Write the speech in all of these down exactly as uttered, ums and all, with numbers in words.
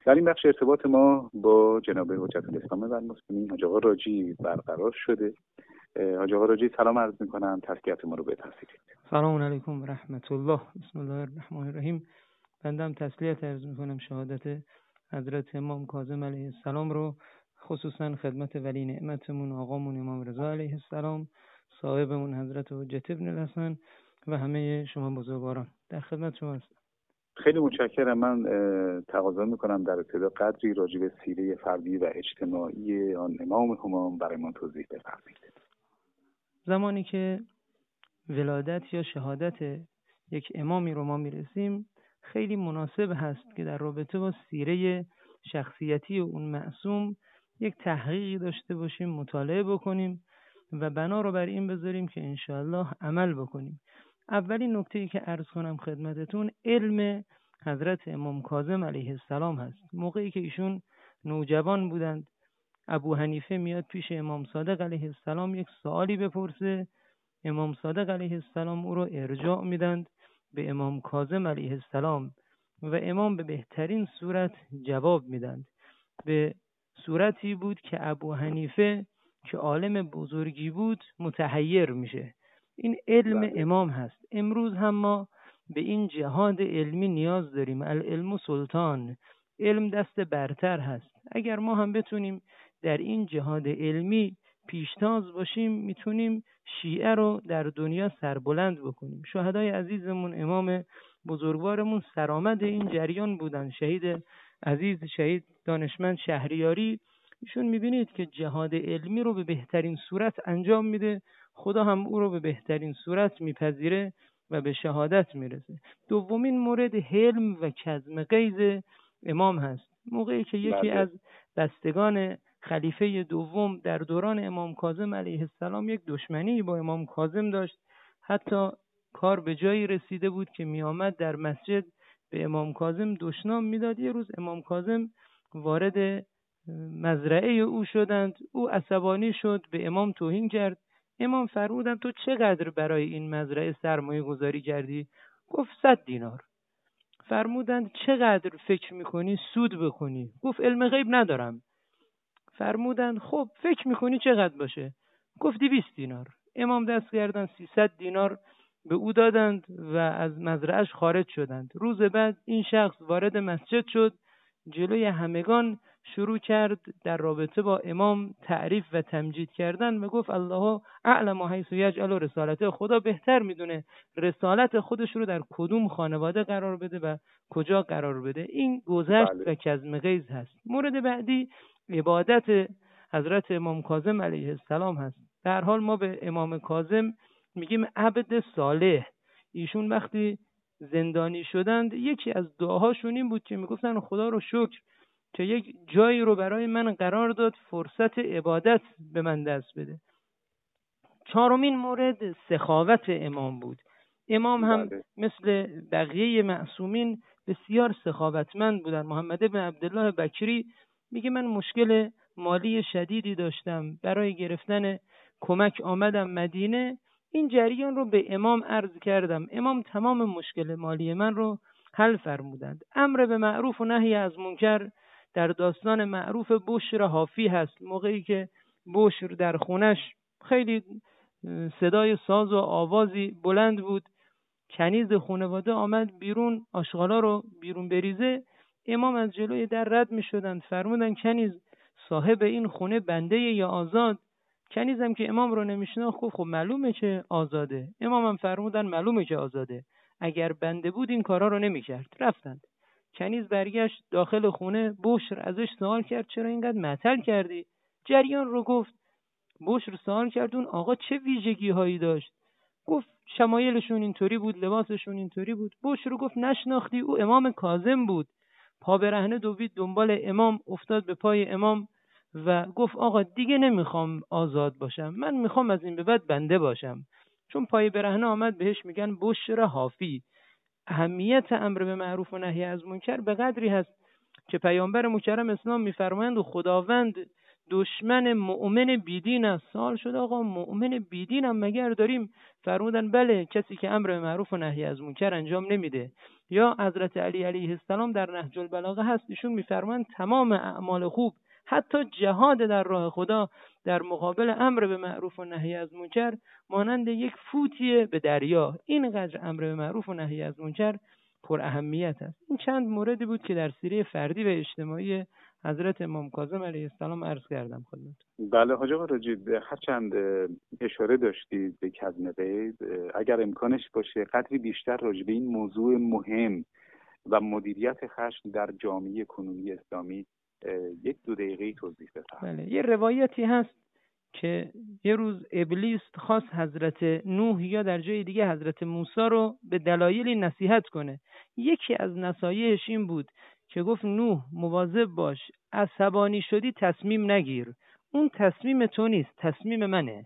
در این بخش ارتباط ما با جناب حجت الاسلام و المسلمین حاج آقا راجی برقرار شده. حاج آقا راجی سلام عرض می‌کنم، تسلیت ما رو بفرمایید. سلام علیکم و رحمت الله. بسم الله الرحمن الرحیم. بندم تسلیت عرض می‌کنم شهادت حضرت امام کاظم علیه السلام رو، خصوصا خدمت ولی نعمتمون آقامون امام رضا علیه السلام، صاحبمون حضرت حجت ابن الحسن و همه شما بزرگواران. در خدمت شما هستم. خیلی متشکرم. من تقاضا میکنم در ابتدا قدری راجع به سیره فردی و اجتماعی آن امام همام برای ما توضیح بفرمایید. زمانی که ولادت یا شهادت یک امامی رو ما میرسیم، خیلی مناسب هست که در رابطه با سیره شخصیتی اون معصوم یک تحقیقی داشته باشیم، مطالعه بکنیم و بنا رو بر این بذاریم که انشاءالله عمل بکنیم. اولین نکته‌ای که عرض کنم خدمتتون علم حضرت امام کاظم علیه السلام هست. موقعی که ایشون نوجوان بودند، ابو حنیفه میاد پیش امام صادق علیه السلام یک سوالی بپرسه، امام صادق علیه السلام او رو ارجاع میدند به امام کاظم علیه السلام و امام به بهترین صورت جواب میدند. به صورتی بود که ابو حنیفه که عالم بزرگی بود متحیر میشه. این علم بله. امام هست. امروز هم ما به این جهاد علمی نیاز داریم. العلم سلطان، علم دست برتر هست. اگر ما هم بتونیم در این جهاد علمی پیشتاز باشیم، میتونیم شیعه رو در دنیا سربلند بکنیم. شهدای عزیزمون امام بزرگوارمون سرآمد این جریان بودن. شهید عزیز، شهید دانشمند شهریاری، ایشون میبینید که جهاد علمی رو به بهترین صورت انجام میده، خدا هم او رو به بهترین صورت میپذیره و به شهادت میرسه. دومین مورد حلم و کظم غیظ امام هست. موقعی که یکی بله. از بستگان خلیفه دوم در دوران امام کاظم علیه السلام یک دشمنی با امام کاظم داشت، حتی کار به جایی رسیده بود که می آمد در مسجد به امام کاظم دشنام میداد. یه روز امام کاظم وارد مزرعه او شدند، او عصبانی شد، به امام توهین کرد. امام فرمودند تو چقدر برای این مزرعه سرمایه گذاری کردی؟ گفت صد دینار. فرمودند چقدر فکر میکنی سود بکنی؟ گفت علم غیب ندارم. فرمودند خب فکر میکنی چقدر باشه؟ گفت دویست دینار. امام دست کردند سیصد دینار به او دادند و از مزرعه‌اش خارج شدند. روز بعد این شخص وارد مسجد شد، جلوی همگان شروع کرد در رابطه با امام تعریف و تمجید کردن و گفت الله اعلم حیث یجعل رسالته، خدا بهتر میدونه رسالت خودش رو در کدوم خانواده قرار بده و کجا قرار بده. این گذشت بله. و کظم غیظ هست. مورد بعدی عبادت حضرت امام کاظم علیه السلام هست. در حال ما به امام کاظم میگیم عبد صالح. ایشون وقتی زندانی شدند یکی از دعاهاشون این بود که میگفتن خدا رو شکر که یک جایی رو برای من قرار داد فرصت عبادت به من دست بده. چهارمین مورد سخاوت امام بود. امام هم بله. مثل بقیه معصومین بسیار سخاوتمند بودن. محمد بن عبدالله بکری میگه من مشکل مالی شدیدی داشتم، برای گرفتن کمک آمدم مدینه، این جریان رو به امام عرض کردم، امام تمام مشکل مالی من رو حل فرمودند. امر به معروف و نهی از منکر در داستان معروف بشر حافی هست. موقعی که بشر در خونش خیلی صدای ساز و آوازی بلند بود، کنیز خانواده آمد بیرون آشغالا رو بیرون بریزه، امام از جلوی در رد می شدند. فرمودن کنیز صاحب این خونه بنده یا آزاد؟ کنیزم که امام رو نمیشناخت گفت خب معلومه که آزاده. امام هم فرمودن معلومه که آزاده، اگر بنده بود این کارا رو نمی کرد. رفتند. کنیز برگشت داخل خونه، بشر ازش سوال کرد چرا اینقدر معطل کردی؟ جریان رو گفت. بشر سوال کرد اون آقا چه ویژگی هایی داشت؟ گفت شمایلشون اینطوری بود، لباسشون اینطوری بود. بشر گفت نشناختی؟ او امام کاظم بود. پا برهنه دوید دنبال امام، افتاد به پای امام و گفت آقا دیگه نمیخوام آزاد باشم، من میخوام از این به بعد بنده باشم. چون پای برهنه آمد بهش میگن بشر حافی. اهمیت امر به معروف و نهی از منکر به قدری هست که پیامبر مکرم اسلام میفرمایند و خداوند دشمن مؤمن بیدین است. سوال شد آقا مؤمن بیدین هم مگر داریم؟ فرمودن بله، کسی که امر به معروف و نهی از منکر انجام نمیده. یا حضرت علی علیه السلام در نهج البلاغه هست، ایشون میفرمایند تمام اعمال خوب، حتی جهاد در راه خدا در مقابل امر به معروف و نهی از منکر، مانند یک فوتیه به دریا. اینقدر امر به معروف و نهی از منکر پر اهمیت است. این چند موردی بود که در سیره فردی و اجتماعی حضرت امام کاظم علیه السلام عرض کردم خدمت. بله حاج آقا راجی هرچند اشاره داشتید به کظم غیظ، اگر امکانش باشه قدری بیشتر راجع به این موضوع مهم و مدیریت خشم در جامعه کنونی اسلامی یک دو دقیقه توضیح بفرمایید. بله، یه روایتی هست که یه روز ابلیس خواست حضرت نوح یا در جای دیگه حضرت موسی رو به دلایلی نصیحت کنه. یکی از نصایحش این بود که گفت نوح مواظب باش، عصبانی شدی تصمیم نگیر، اون تصمیم تو نیست، تصمیم منه.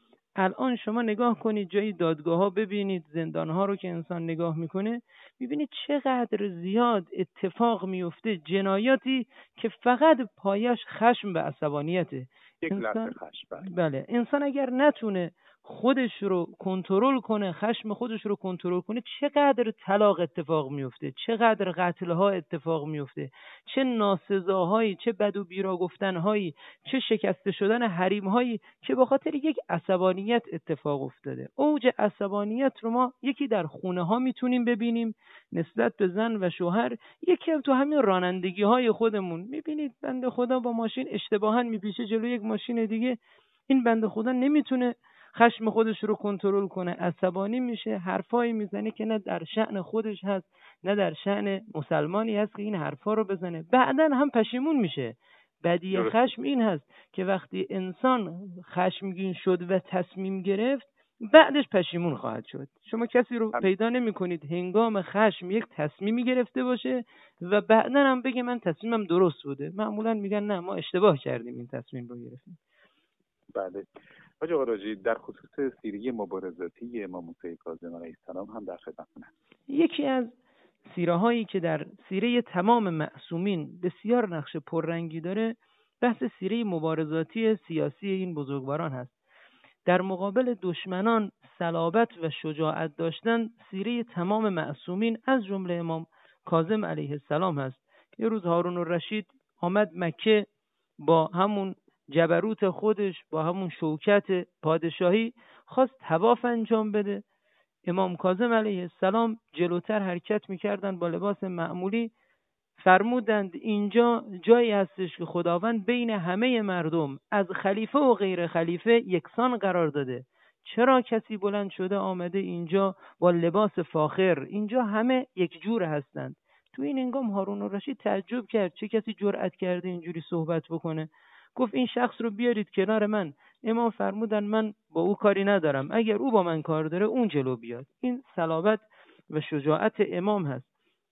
الان شما نگاه کنید جایی دادگاه ها ببینید، زندان ها رو که انسان نگاه میکنه میبینید چقدر زیاد اتفاق میفته، جنایاتی که فقط پایش خشم و عصبانیته. یک انسان... لحظه خشم. بله، انسان اگر نتونه خودش رو کنترل کنه، خشم خودش رو کنترل کنه، چقدر طلاق اتفاق میفته، چقدر قتل ها اتفاق میفته، چه ناسزاهایی، چه بد و بیرا گفتنهایی، چه شکسته شدن حریم هایی که به خاطر یک عصبانیت اتفاق افتاده. اوج عصبانیت رو ما یکی در خونه ها میتونیم ببینیم نسبت به زن و شوهر، یکی هم تو همین رانندگی های خودمون. میبینید بنده خدا با ماشین اشتباهاً میپیشه جلو یک ماشین دیگه، این بنده خدا نمیتونه خشم خودش رو کنترل کنه، عصبانی میشه، حرفایی میزنه که نه در شأن خودش هست نه در شأن مسلمانی هست که این حرفا رو بزنه. بعداً هم پشیمون میشه. بدی خشم این هست که وقتی انسان خشمگین شد و تصمیم گرفت، بعدش پشیمون خواهد شد. شما کسی رو پیدا نمی کنید هنگام خشم یک تصمیمی گرفته باشه و بعداً هم بگه من تصمیمم درست بوده. معمولاً میگن نه ما اشتباه کردیم این تصمیم رو گرفتیم. بله حاج آقا راجی در خصوص سیره مبارزاتی امام موسی کاظم علیه السلام هم در خدمتتونم. یکی از سیره هایی که در سیره تمام معصومین بسیار نقش پررنگی داره بحث سیره مبارزاتی سیاسی این بزرگواران هست. در مقابل دشمنان صلابت و شجاعت داشتن سیره تمام معصومین از جمله امام کاظم علیه السلام هست. یه روز هارون الرشید آمد مکه، با همون جبروت خودش، با همون شوکت پادشاهی خواست طواف انجام بده. امام کاظم علیه السلام جلوتر حرکت میکردن با لباس معمولی، فرمودند اینجا جایی هستش که خداوند بین همه مردم از خلیفه و غیر خلیفه یکسان قرار داده. چرا کسی بلند شده آمده اینجا با لباس فاخر؟ اینجا همه یک جور هستند. تو این هنگام هارون الرشید تعجب کرد، چه کسی جرأت کرده اینجوری صحبت بکنه؟ گفت این شخص رو بیارید کنار من. امام فرمودن من با او کاری ندارم، اگر او با من کار داره اون جلو بیاد. این صلابت و شجاعت امام هست.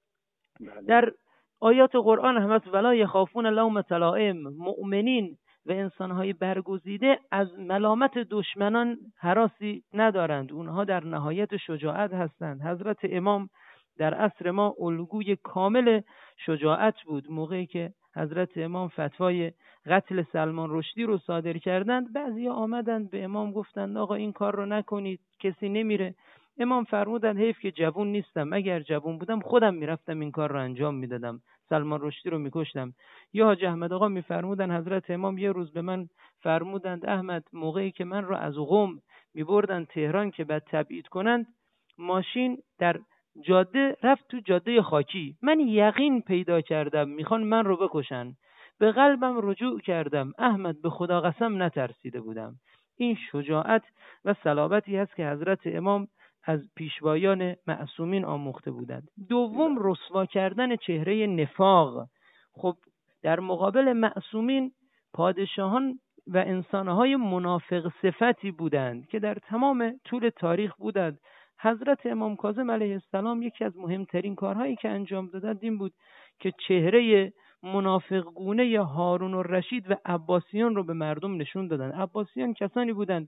در آیات قرآن هم هست ولا یخافون لومة لائم، مؤمنین و انسانهای برگزیده از ملامت دشمنان هراسی ندارند، اونها در نهایت شجاعت هستند. حضرت امام در عصر ما الگوی کامل شجاعت بود. موقعی که حضرت امام فتوای قتل سلمان رشدی رو صادر کردند، بعضی آمدند به امام گفتند آقا این کار رو نکنید، کسی نمیره. امام فرمودند حیف که جوون نیستم، اگر جوون بودم خودم میرفتم این کار رو انجام میدادم، سلمان رشدی رو میکشتم. یا حاج احمد آقا میفرمودند حضرت امام یه روز به من فرمودند احمد، موقعی که من رو از قم میبردن تهران که بعد تبعید کنند، ماشین در جاده رفت تو جاده خاکی، من یقین پیدا کردم میخوان من رو بکشن. به قلبم رجوع کردم، احمد به خدا قسم نترسیده بودم. این شجاعت و صلابتی هست که حضرت امام از پیشوایان معصومین آموخته بودند. دوم رسوا کردن چهره نفاق. خب در مقابل معصومین پادشاهان و انسانهای منافق صفتی بودند که در تمام طول تاریخ بودند. حضرت امام کاظم علیه السلام یکی از مهمترین کارهایی که انجام دادند این بود که چهره منافق گونه هارون الرشید و عباسیان رو به مردم نشون دادند. عباسیان کسانی بودند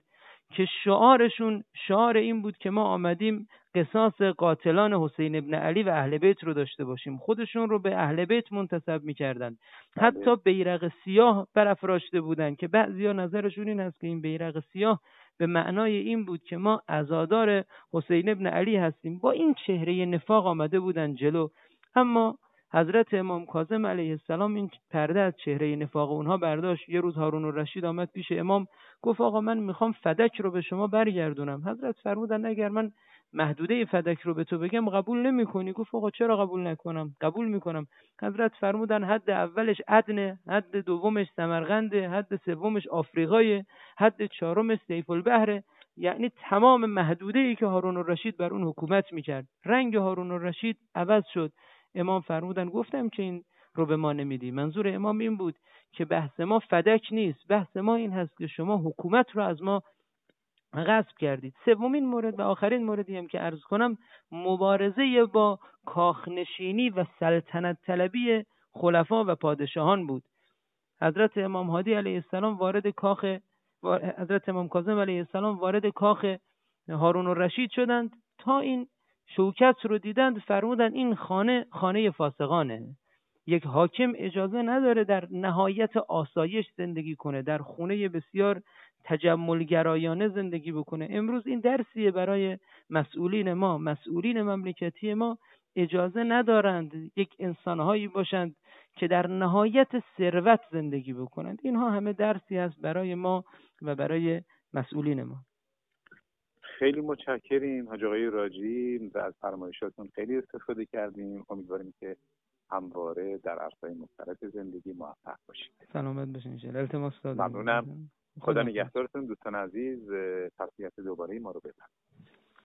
که شعارشون شعار این بود که ما آمدیم قصاص قاتلان حسین ابن علی و اهل بیت رو داشته باشیم. خودشون رو به اهل بیت منتسب می‌کردند. حتی بیرق سیاه برافراشته بودند که بعضیا نظرشون این هست که این بیرق سیاه به معنای این بود که ما عزادار حسین ابن علی هستیم. با این چهره نفاق آمده بودن جلو. اما حضرت امام کاظم علیه السلام این پرده از چهره نفاق اونها برداشت. یه روز هارون الرشید آمد پیش امام، گفت آقا من میخوام فدک رو به شما برگردونم. حضرت فرمودن اگر من محدوده فدک رو به تو بگم قبول نمیکنی؟ گفت آقا چرا قبول نکنم؟ قبول میکنم. حضرت فرمودن حد اولش عدن، حد دومش سمرقند، حد سومش آفریقای، حد چهارمش سیف البحر. یعنی تمام محدوده ای که هارون الرشید بر اون حکومت میکرد. رنگ هارون الرشید عوض شد. امام فرمودن گفتم که این رو به ما نمیدی. منظور امام این بود که بحث ما فدک نیست، بحث ما این هست که شما حکومت رو از ما غصب کردید. سومین مورد و آخرین موردی هم که عرض کنم مبارزه با کاخنشینی و سلطنت طلبی خلفا و پادشاهان بود. حضرت امام هادی علیه السلام وارد کاخ حضرت امام کاظم علیه السلام وارد کاخ هارون الرشید شدند. تا این شوکت رو دیدند فرمودند این خانه خانه فاسقانه. یک حاکم اجازه نداره در نهایت آسایش زندگی کنه، در خونه بسیار تجملگرایانه زندگی بکنه. امروز این درسیه برای مسئولین ما. مسئولین مملکتی ما اجازه ندارند یک انسانهایی باشند که در نهایت ثروت زندگی بکنند. اینها همه درسی است برای ما و برای مسئولین ما. خیلی متشکریم حاج آقای راجی و از فرمایشاتون خیلی استفاده کردیم. امیدواریم که همواره در عرصه‌های مختلف زندگی موفق باشید. سلامت باشین. التماس دادم. ممنونم. خدا نگهدارتون دوستان عزیز. تسلیت دوباره ما رو بفرمایید.